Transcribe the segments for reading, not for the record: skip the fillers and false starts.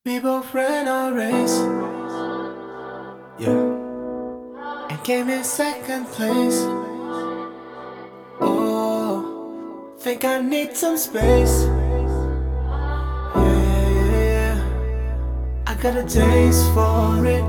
We both ran our race, yeah, and came in second place. Oh, think I need some space. Yeah, yeah, yeah. I got a taste for it.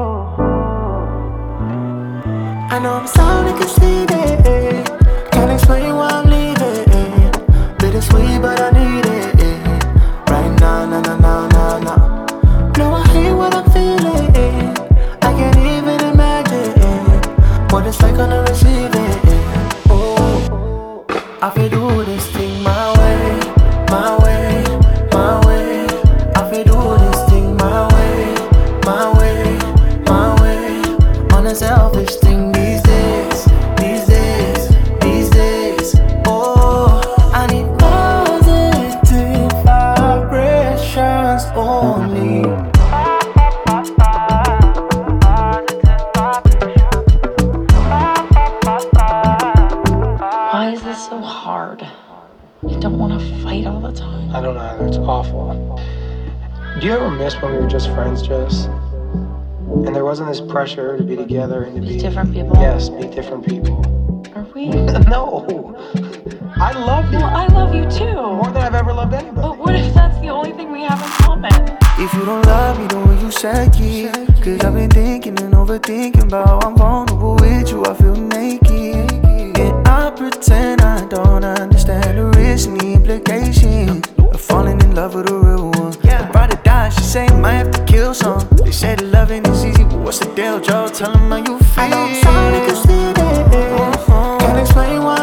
I know I'm sounding conceited. Can't explain why I'm leaving. Bittersweet, but I need it. Right now, nah, nah, nah, nah, nah. No, I hate what I'm feeling. I can't even imagine what it's like on the receiving end. Oh, I feel do this thing my way, my way, my way. I feel do this thing my way, my way, my way. On a selfish thing these days, these days, these days. Oh, I need positive vibrations only. Why is this so hard? I don't want to fight all the time. I don't know either. It's awful. Do you ever miss when we were just friends, Jess? And there wasn't this pressure to be together and to be different people? Yes, be different people. Are we? No. I love you. Well, I love you too. More than I've ever loved anybody. But what if that's the only thing we have in common? If you don't love me the way you said it, cause I've been thinking and overthinking about how I'm vulnerable with you, I feel naked. And I pretend I don't understand the risks and the implications of falling in love with a real one. The bride died, she say might have to kill some. They say that loving is easy, but what's the deal, Joe? Tell them how you feel. I know I'm sorry, cause can't explain why